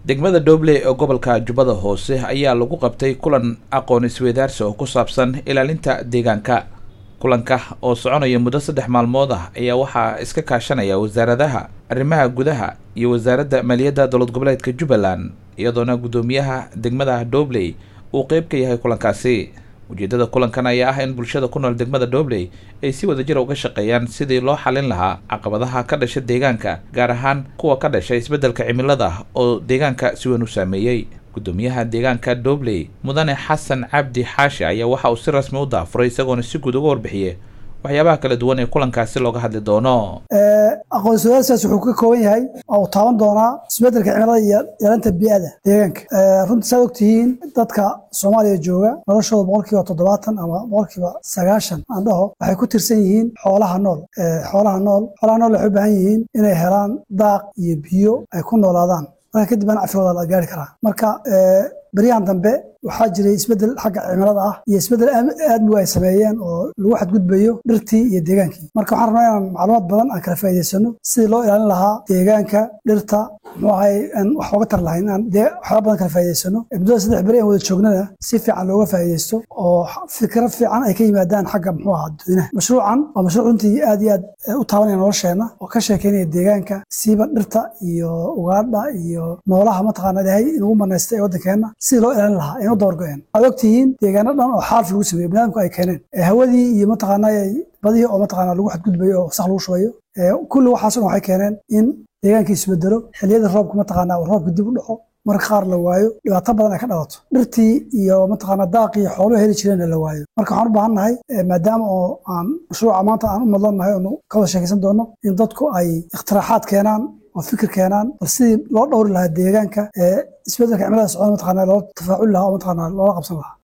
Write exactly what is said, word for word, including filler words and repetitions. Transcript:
degmada Dooble ee gobolka Jubbada Hoose ayaa lagu qabtay kulan aqoon isweydaarsi oo ku saabsan ilaalinta deegaanka. kulanka oo soconaya muddo saddex maalmood ah ayaa waxaa iska kaashanaya wasaaradaha arrimaha gudaha iyo wasaaradda maaliyadda dowlad goboleedka Jubbaland, iyadoona gudoomiyaha degmada Dooble uu qayb ka yahay kulankaasi. ujeedada kulankan ayaa ah in bulshada ku nool degmada Dooble ay si wadajir uga shaqeeyaan sidii loo xalin lahaa caqabadaha ka dhashay deegaanka, gaar ahaan kuwa ka dhashay isbeddelka cimilada oo deegaanka si weyn u saameeyay. gudoomiyaha deegaanka Dooble mudane Xasan Cabdi Xaashi ayaa waxa uu si rasmi u daafuray isagoona si guud uga warbixiyay waxyaabaha kala duwan ee kulankaasi looga hadli doono. ee aqoon isweydaarsigaas wuxuu ka kooban yahay oo taaban doona isbeddelka cimilada iyo ilaalinta bii'ada deegaanka. ee runtii saad ogtihiin dadka Soomaaliya jooga noloshooda boqolkiiba toddobaatan ama boqolkiiba sagaashan aan dhaho waxay ku tirsan yihiin xoolaha nool. ee xoolaha nool xoolaha nool waxay u baahan yihiin inay helaan daaq iyo biyo ay ku noolaadaan, marka kadib aan cafilooda la gaari karaa. marka ee baryahan dambe waxaa jiray isbeddel xagga cimilada ah iyo isbeddel aad u ay sameeyeen oo lagu xadgudbayo dhirtii iyo deegaankii. marka waxaan rabnaa inaan macluumaad badan aan kala faa'iideysano sidii loo ilaalin lahaa deegaanka, dhirta, muxuu ahay aan wax uga tar lahayn aan waxyaabo badan kala faa'iideysano. muddada saddex beri aan wada joognana si fiican looga faa'iideysto oo fikrad fiican ay ka yimaadaan xagga muxuu ahaa dadweynaha. mashruucan waa mashruuc runtii aad iyo aad u taabanaya nolosheena oo ka sheekeynaya deegaanka, siiba dhirta iyo ugaadha iyo noolaha mataqaana ilaahay inugu manaystay ee waddankeena sidii loo ilaalin lahaa inuu doorgo'een. aad ogtihiin deegaano dhan oo xaalf lagu sameeyo baniaadamku ay keeneen ee hawadii iyo mataqaana badihii oo mataqaana lagu xadgudbayo oo sax lagu shubayo ee kulli waxaas waxay keeneen in deegaankii isbedelo, xilliyada roobka mataqaana roobka dib u dhaco, marka qaar la waayo, dhibaato badan ay ka dhalato, dhirtii iyo mataqaana daaqii xooluhu heli jireen la waayo. marka waxaan u baahannahay maadaama oo aan mashruuca maanta aan u madlannahay oo ka wada sheekaysan doono in dadku ay ikhtiraacad keenaan oo fikir keenaan bal sidii loo dhowri lahaa deegaanka ee isbeddelka cimilada socda mataqaana loo tafaacul lahaa oo mataqaana loola qabsan lahaa.